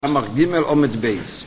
אמר ג' עומד בייס.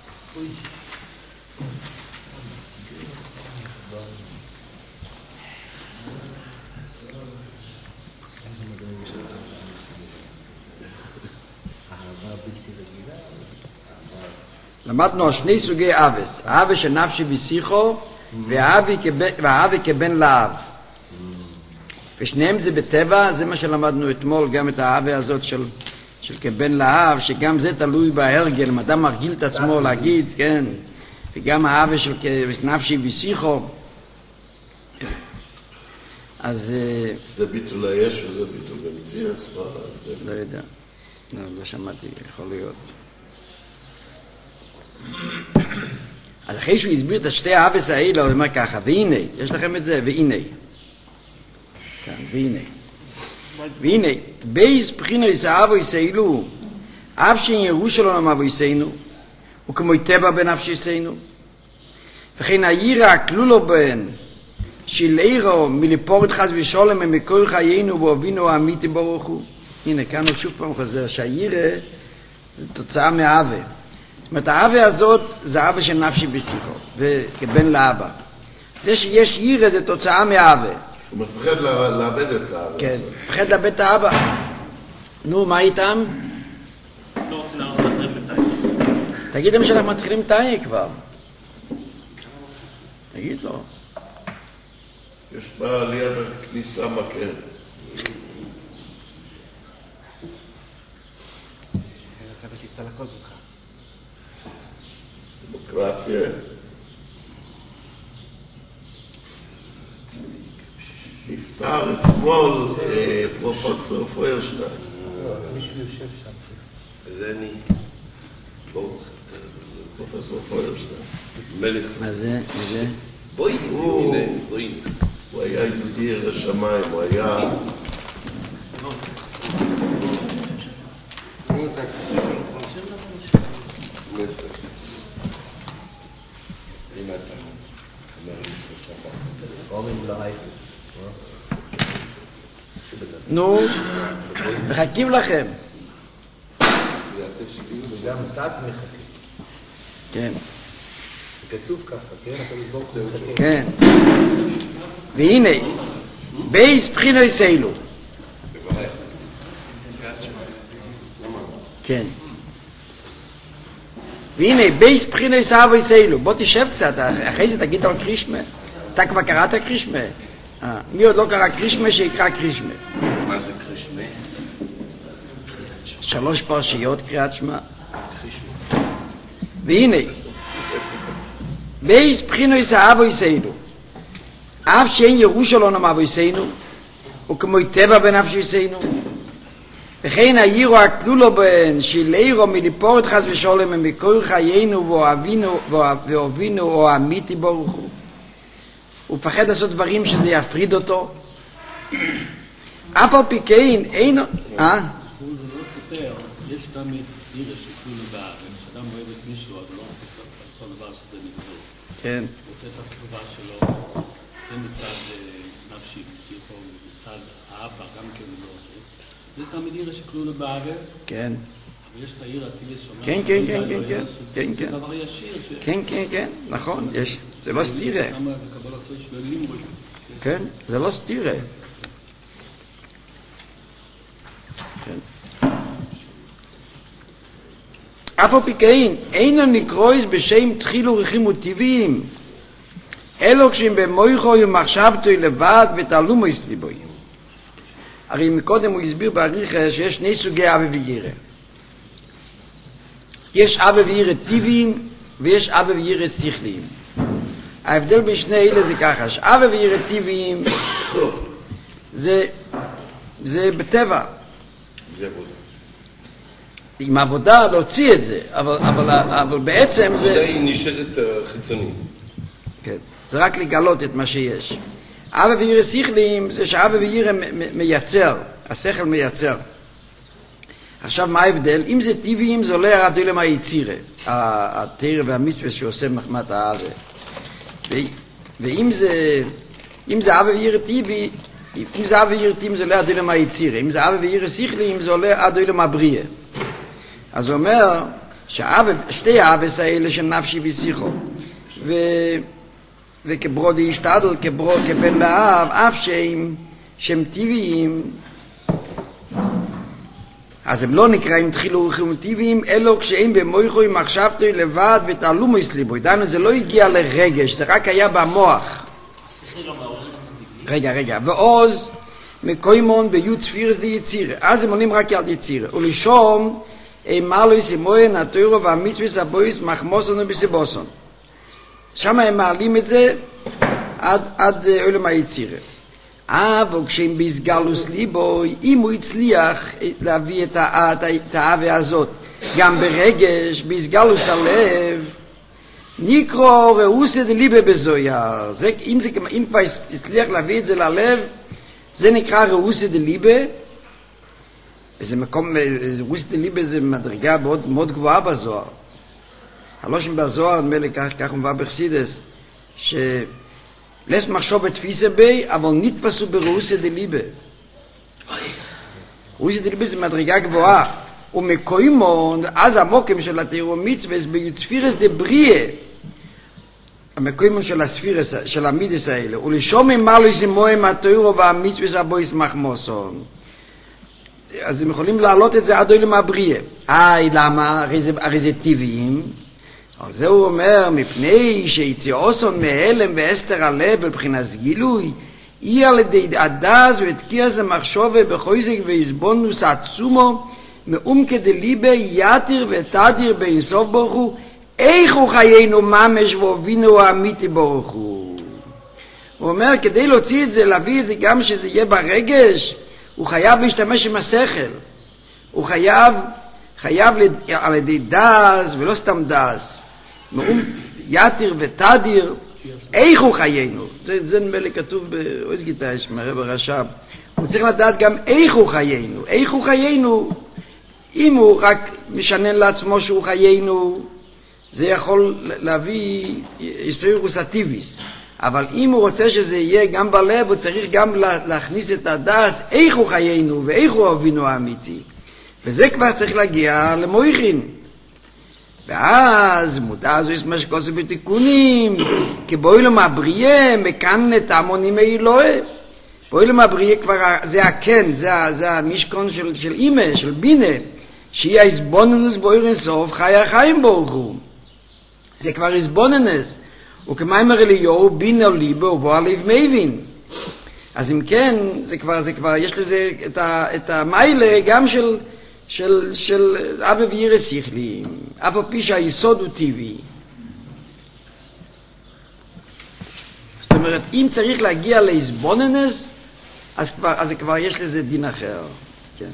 למדנו שני סוגי אבס, האבס שנפשי בשיחו והאבי כבן לאב. ושניהם זה בטבע, זה מה שלמדנו אתמול, גם את האבי הזאת של כבן לאב, שגם זה תלוי בהרגל, אם אדם מרגיל את עצמו להגיד, כן, וגם האבי של נפשי בשיחו. אז זה ביטול היש וזה ביטול במציאס? לא יודע, לא שמעתי, יכול להיות. אז אחרי שהוא הסביר את שתי האבס האלה, הוא אומר ככה, והנה, יש לכם את זה, והנה. כאן, והנה, בייס בחינו יסאבו יסאילו, אף שאין ירושלום אבו יסאינו, וכמו טבע בנפש יסאינו, וכן הירא כלולו בהן, שילאירו מלפורת חס ושולם ממקור חיינו ואבינו האמיתי ברוך הוא. הנה, כאן הוא שוב פעם חוזר, שהירא זה תוצאה מהאווה. זאת אומרת, האווה הזאת זה האווה של נפשי בשיחו, וכבן לאבא. זה שיש ירא זה תוצאה מהאווה. הוא מפחד לאבד את האבא. כן, מפחד לאבד את האבא. נו, מה איתם? לא רוצים להתחיל בתאי. תגידם שאנחנו מתחילים תאי כבר. תגיד לו. יש בה ליד הכניסה מקר. חייבת לי צלקות ממך. דמוקרטיה. נפטר אתמול פרופסור פוירשטיין. מישהו יושב שם. זה אני. פרופסור פוירשטיין. מלך. מה זה? בואי, הנה, הוא היה יהודי ירא שמיים, הוא היה... נו, מחכים לכם. וגם תת מחכה. כן. כתוב ככה, כן? אתה מתבור מחכה. כן. והנה, בייס בחינו יסאילו. כן. והנה, בייס בחינו יסאבו יסאילו. בוא תשב קצת, אחרי זה תגיד על קרישמה. אתה כבר קראת קרישמה? מי עוד לא קרא קרישמה שיקרא קרישמה? מה זה קרישמה? 3 פרשיות קריאת שמע. והנה, בייס בחינו יסאבו יסאילו. אף שאין ירושלום אבו יסאינו, וכמו טבע בנפש יסאינו, וכן הירו הכלולו בהן, שילאירו מלפורת חס ושולם ממקור חיינו ואוהבינו או האמיתי ברוך הוא. הוא פחד לעשות דברים שזה יפריד אותו. אף על פי כן, אין... הוא זה לא סותר, יש תמיד עירה שכלולו בארץ, שאדם אוהב את מישהו, אז לא עושה דבר שזה נגדו. כן. הוא עושה את התגובה שלו. זה מצד נפשי בשיחו, מצד האבא, גם כן לא עושה. זה תמיד עירה שכלולו בארץ. כן. אבל יש את העיר הטיליס שאומר... כן. זה דבר ישיר. כן, נכון, יש. זה לא סתירה. למה לקבל לעשות שלו לימוד? כן, זה לא סתירה. כן. אף על פי כן, אינו נקרויס בשם תחילו רחימו טבעיים, אלו כשהם במויכו ומחשבתו לבד ותעלומו יסליבוי. הרי מקודם הוא הסביר בעריכה שיש שני סוגי אבא וירא. יש אבא וירא טבעיים ויש אבא וירא שכליים. ההבדל בין שני אלה זה ככה, שאבא וירא טבעיים זה בטבע. עם עבודה להוציא את זה, אבל בעצם זה... עבודה היא נשארת חיצונית. כן, זה רק לגלות את מה שיש. אבא וירא שכליים זה שאבא וירא מייצר, השכל מייצר. עכשיו מה ההבדל? אם זה טבעיים זה עולה הרדו למה היצירה, התיר והמצווה שעושה מחמת האבא. ואם זה אבא וירא טבעי, אם זה אבא וירא טבעי זה עולה הרדו למה היצירה, אם זה אבא וירא שכליים זה עולה הרדו למה הבריאה. אז הוא אומר, שתי האבס האלה של נפשי ושיחו, וכברודי השתדל, כבן לאב, אף שהם טבעיים, אז הם לא נקראים תחילו ורחים טבעיים, אלו כשהם במויכוי מחשבתוי לבד ותעלומו יסליבוי. דיינו, זה לא הגיע לרגש, זה רק היה במוח. רגע, ועוז מקוימון ביוד ספירס די יצירה, אז הם עולים רק על יצירה, ולשום אמר לו יסימוין התוירו והמצווס הבויס מחמוסון ובסיבוסון. שם הם מעלים את זה עד עולם היצירה. אבל כשהם בהסגלוס ליבוי, אם הוא הצליח להביא את האהבה הזאת גם ברגש, בהסגלוס הלב, נקרא ראוסא דליבה בזויה. אם כבר תצליח להביא את זה ללב, זה נקרא ראוסא דליבה, וזה מקום, ראוסא דליבה זה מדרגה מאוד, מאוד גבוהה בזוהר. הלושם בזוהר, נדמה לי כך הוא מביא בחסידות, לס מחשוב תפיסה בי, אבל נתפסו בראוסא דליבה. ראוסא דליבה זה מדרגה גבוהה, ומקוימון, אז המוקם של התירו מצווס ביוצפירס דבריה, המקוימון של הספירס, של המידס האלה, ולשום אמר לו יסימוהם התירו והמצווס הבויס מחמוסון. אז הם יכולים להעלות את זה עד עולם הבריה. למה? הרי זה טבעיים. אז זה הוא אומר, מפני שיציאוסון מהלם ואסתר הלב ובחינת גילוי, היא על ידי הדס ותקיעס המחשבה בחויזק והסבונוס עצומו, מעומקא דליבה יתיר ותדיר באינסוף ברוך הוא, איך הוא חיינו ממש והובינו אמיתי ברוך הוא. הוא אומר, כדי להוציא את זה, להביא את זה גם שזה יהיה ברגש, הוא חייב להשתמש עם השכל. הוא חייב על ידי דס ולא סתם דס. יתיר ותדיר, איך הוא חיינו. זה נדמה לי כתוב באויז גיטאיש, מהרב הרש"ב. הוא צריך לדעת גם איך הוא חיינו. איך הוא חיינו, אם הוא רק משנן לעצמו שהוא חיינו, זה יכול להביא יסוירוס הטיביס. אבל אם הוא רוצה שזה יהיה גם בלב, הוא צריך גם להכניס את הדס, איך הוא חיינו ואיך הוא אבינו האמיתי. וזה כבר צריך להגיע למויכין. ואז מודע זו יש משקוסו בתיקונים, כי באוילום הבריה מכאן את המונים האלוהי. באוילום הבריה כבר זה הכן, זה המשכון של אימא, של בינה, שהיא ההסבוננוס באויר אינסוף, חי החיים ברוך הוא. זה כבר הסבוננס. וכמיימר אליהו בינה ליבה ובוא הלב מבין. אז אם כן, זה כבר יש לזה את המיילה גם של אבא וירא שכלי, אף על פי שהיסוד הוא טבעי. זאת אומרת, אם צריך להגיע להסבוננס, אז כבר יש לזה דין אחר. כן.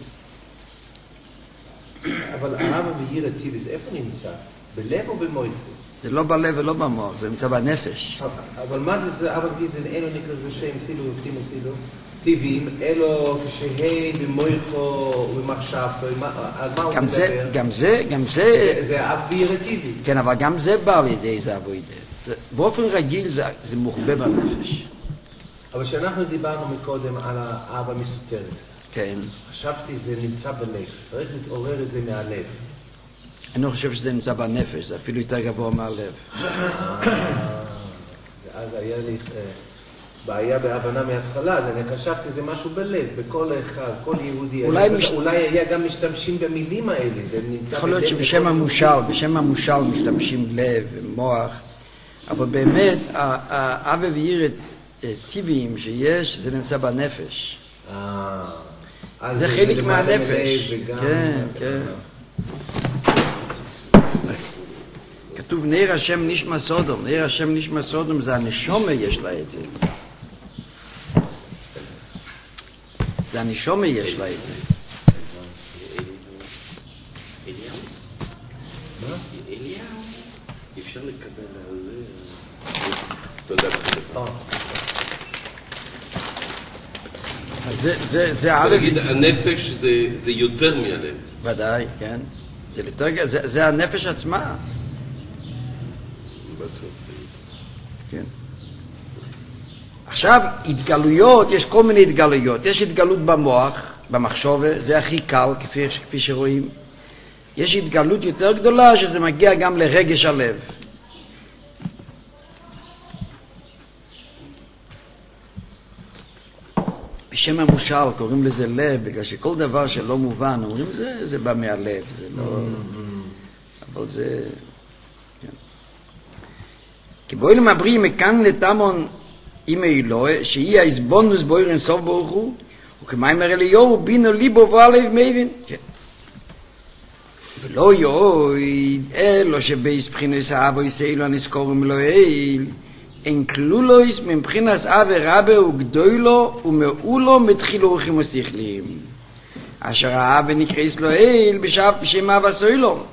אבל אבא וירא טבעי, איפה נמצא? בלב או במויכו? זה לא בלב ולא במוח, זה נמצא בנפש. אבל מה זה אבא וירא, אלו נקרא בשם חילו וחילו טבעיים, אלו כשהן במויכו ובמחשבתו, על מה הוא מדבר? גם זה... זה אבא וירא טבעי. כן, אבל גם זה בא לידי זה אבוידה. באופן רגיל זה מוחבא בנפש. אבל כשאנחנו דיברנו מקודם על האבא מסותרס, כן. חשבתי זה נמצא בלב, צריך להתעורר את זה מהלב. אני לא חושב שזה נמצא בנפש, זה אפילו יותר גבוה מהלב. אז היה לי בעיה בהבנה מההתחלה, אז אני חשבתי זה משהו בלב, בכל אחד, כל יהודי. אולי היה גם משתמשים במילים האלה, זה נמצא בלב. יכול להיות שבשם המושל משתמשים לב ומוח, אבל באמת, אבא וירא טבעיים שיש, זה נמצא בנפש. זה חלק מהנפש. כן, כן. כתוב נר השם נשמע סודום, נר השם נשמע סודום זה הנשומה יש לה את זה. זה הנשומה יש לה את זה. אליהו, אפשר לקבל על זה. תודה. זה הערב. להגיד, הנפש זה יותר מהלב. ודאי, כן. זה הנפש עצמה. כן. עכשיו, התגלויות, יש כל מיני התגלויות. יש התגלות במוח, במחשבה, זה הכי קל, כפי שרואים. יש התגלות יותר גדולה שזה מגיע גם לרגש הלב. בשם המושל קוראים לזה לב, בגלל שכל דבר שלא מובן, אומרים זה בא מהלב, זה לא... אבל זה... כן. כי בואי למבריא מכאן לתמון עם אלוה, שהיא ההסבונוס בויר אין סוף ברוך הוא, וכמיימר אליהו בינו ליבו והלב מבין. כן. ולא יוי אלו שבייס בחינס האבו יסאילו הנזכורים לא אל, אין כלולויס מבחינס אבי רבה וגדולו ומעולו מתחילו רוחים ושיכלים. אשר האבי נקרייס לו אל בשם אבא סוילו.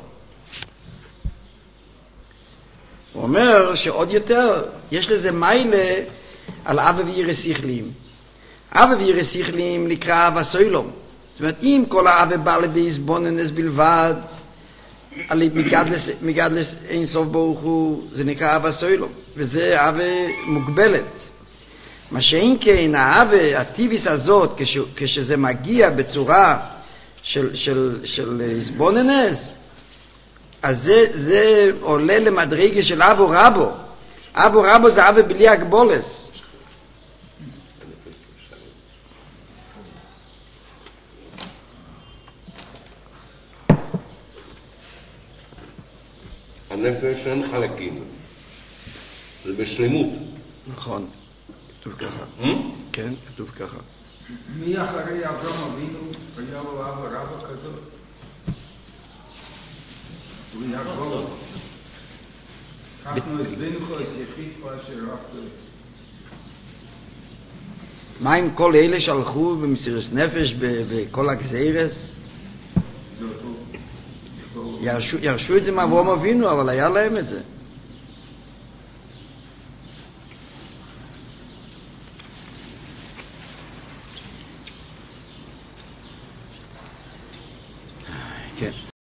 הוא אומר שעוד יותר יש לזה מיילה על אבי וירא שיכלים. אבי וירא שיכלים נקרא אבא סוילו. זאת אומרת, אם כל האבי בא לידי הסבוננס בלבד, על מגדלס אין סוף ברוך הוא, זה נקרא אבא סוילו, וזה אהבה מוגבלת. מה שאין כן, האהבה, הטיביס הזאת, כשזה מגיע בצורה של הסבוננס, אז זה עולה למדרגה של אבו רבו. אבו רבו זה אהבה בלי הגבולס. הנפש אין חלקים, זה בשלמות. נכון, כתוב ככה. כן, כתוב ככה. מי אחרי אברהם אבינו היה לו אבא רבא כזאת? הוא היה גבולו. אנחנו הסבינוכו את יחיד פה אשר רבתו. מה עם כל אלה שהלכו במסירות נפש בכל הגזירס? ירשו את זה מאברהם אבינו, אבל היה להם את זה. כן.